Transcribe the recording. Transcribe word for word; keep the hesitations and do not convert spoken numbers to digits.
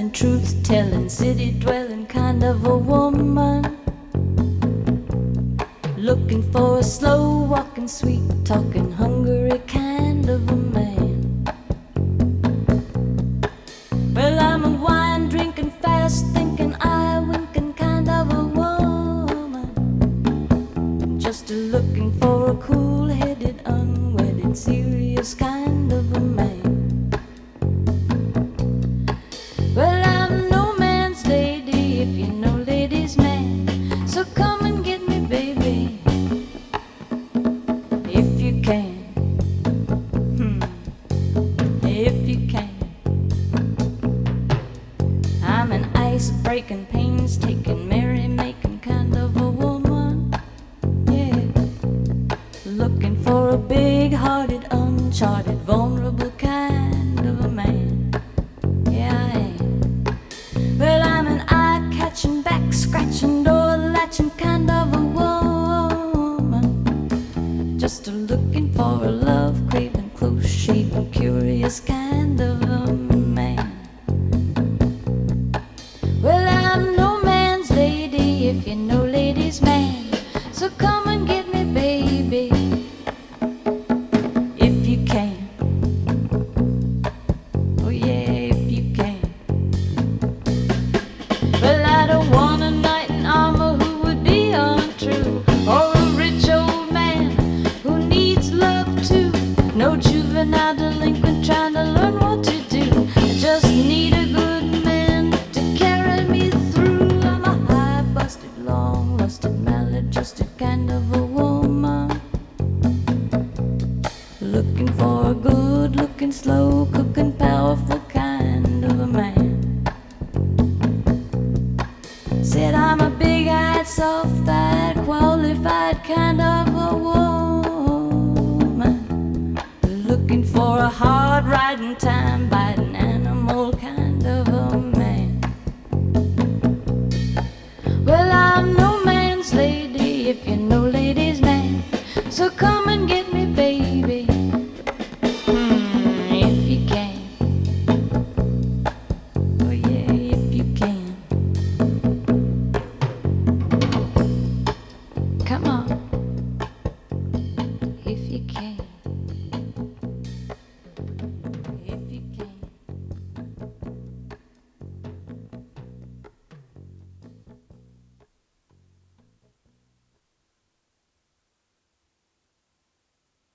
telling, truth telling, city dwelling kind of a woman. Looking for a slow walking, sweet talking, hungry kind of a man. Well, I'm a wine drinking, fast thinking, eye winking kind of a woman. Just a looking for a cool headed, unwedded, serious kind of a man. Well, I'm no man's lady, if you know ladies' man. So come and get me, baby, if you can. Hmm. If you can. I'm an ice-breaking, pains-taking, merry-making kind of a woman. Yeah. Looking for a big-hearted, uncharted, vulnerable kind of a man. Yeah, I am. Well, I'm an eye-catching, back-scratching, door-latching kind of a woman. Just a looking for a love-craving, close-shaven, curious kind of a man. Well, I'm no man's lady, if you know ladies' man. So come and get me, baby, if you can. Oh yeah, if you can. Well, I don't want a knight in armor who would be untrue, or a rich old man who needs love too. No juvenile delinquent trying to learn what to do. I just need a good man to carry me through. I'm a high busted, long lusted, maladjusted kind of a woman. Looking for a good looking, slow cooking, powerful kind of a man. Said I'm a big-eyed, soft-eyed, qualified kind of a woman. Looking for a hard-riding, time-biting, animal kind of a man. Well, I'm no man's lady, if you know ladies' man. So come and get me, baby, hmm, if you can. Oh yeah, if you can. Come on.